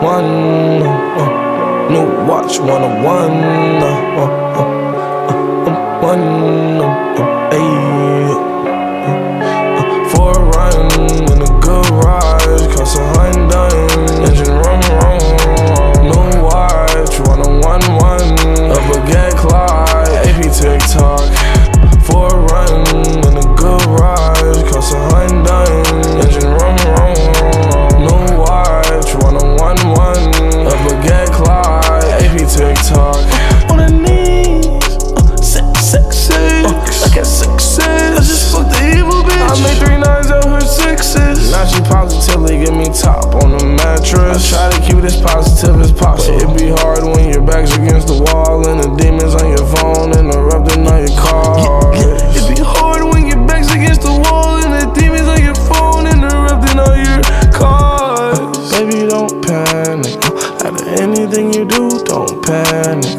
101. New watch 101. For a run in a good ride, cost $100. Engine rum. New watch 101. A baguette Clyde, AP TikTok. For a run in a good ride, cost $100. Engine rum. New watch 101. A baguette Clyde, AP TikTok. On the knees, sexy. Like at 6'6". I just fucked the evil bitch. I made 3 9s out her 6s. Now she positively give me top on the mattress. I try to keep it as positive as possible. It be hard when your back's against the wall and the demons on your phone interrupting all your calls. It be hard when your back's against the wall and the demons on your phone interrupting all your calls. Baby, don't panic. Out of anything you do, don't panic.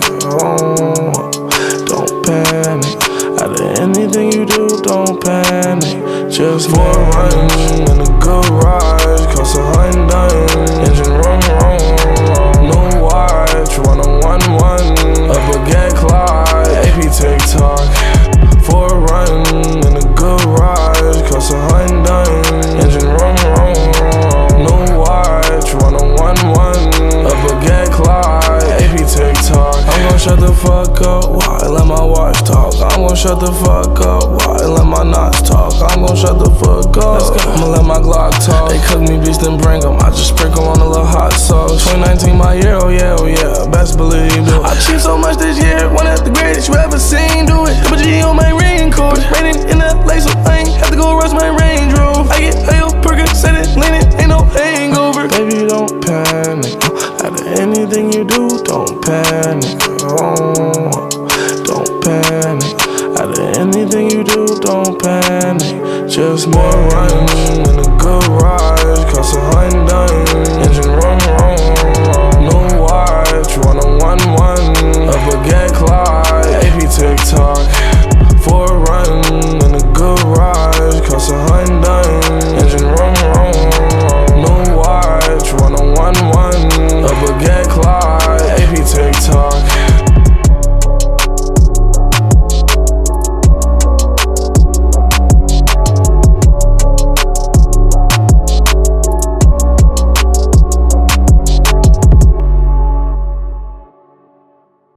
Don't panic. Out of anything you do, don't panic. Just for a run in a good ride, cost $100. Engine rum. New watch 101. A baguette Clyde, AP TikTok. For a run in a good ride, cost $100. Engine rum. New watch 101. A baguette Clyde, AP TikTok. I'm gon' shut the fuck up while I let my watch talk. I'm gon' shut the fuck up while I let my knots talk. I'm gon' shut the fuck up. I'ma let my Glock talk. They cook me beats, then bring them. I just sprinkle on a little hot sauce. 2019 my year, oh yeah, best believe it. I achieved so much this year, one of the greatest you ever seen. Do it, Double G on my raincoat. Raining in LA, so I ain't have to go rush my Range Rover. I get high up, Percocet, leaning, ain't no hangover. Baby, don't panic. Out of anything you do, don't panic. Don't panic. Out of anything you do, don't panic. Just more run in a good ride, cost $100. Engine rum. New watch 101. A baguette Clyde, AP TikTok.